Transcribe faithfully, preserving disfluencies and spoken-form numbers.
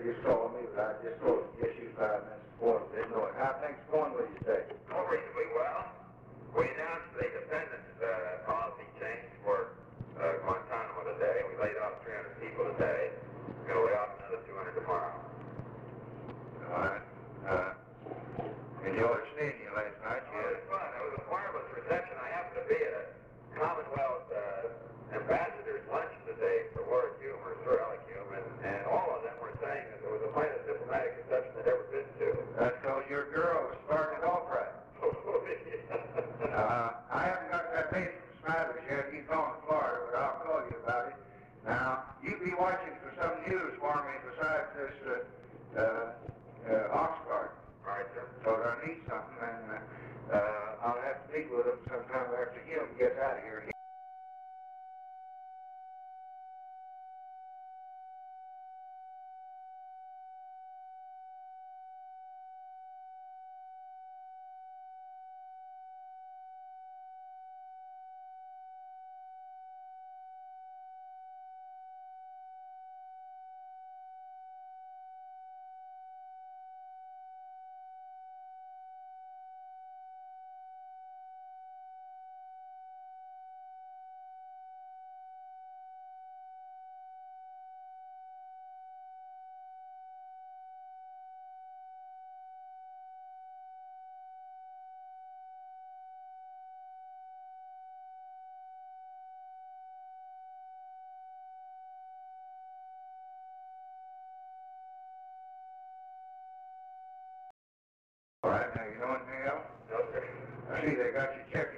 you saw me, but I just thought yes, you five minutes before. Didn't know it. How things going with you today? Oh, reasonably well. We announced the independence uh, policy change for uh, Guantanamo today. We laid off three hundred people today. We're going to lay off another two hundred tomorrow. All right. Uh, enjoyed seeing you last night. Oh, it was fun. It was a marvelous reception. I happened to be at a Commonwealth uh, ambassador's luncheon today for Lord Hume or Sir Alec Hume, and, and all of them were saying that it was the finest diplomatic reception they'd ever been to. That's because your girl was starting it off right. uh, I haven't got that piece from Smathers yet. He's gone to Florida, but I'll call you about it. Now, you be watching for some news for me besides this uh, uh, uh, Oxford. All right, sir. So I need something, and uh, uh, I'll have to meet with him sometime after Hume gets out of here. All right, now you know anything else? No, sir. I see they got your check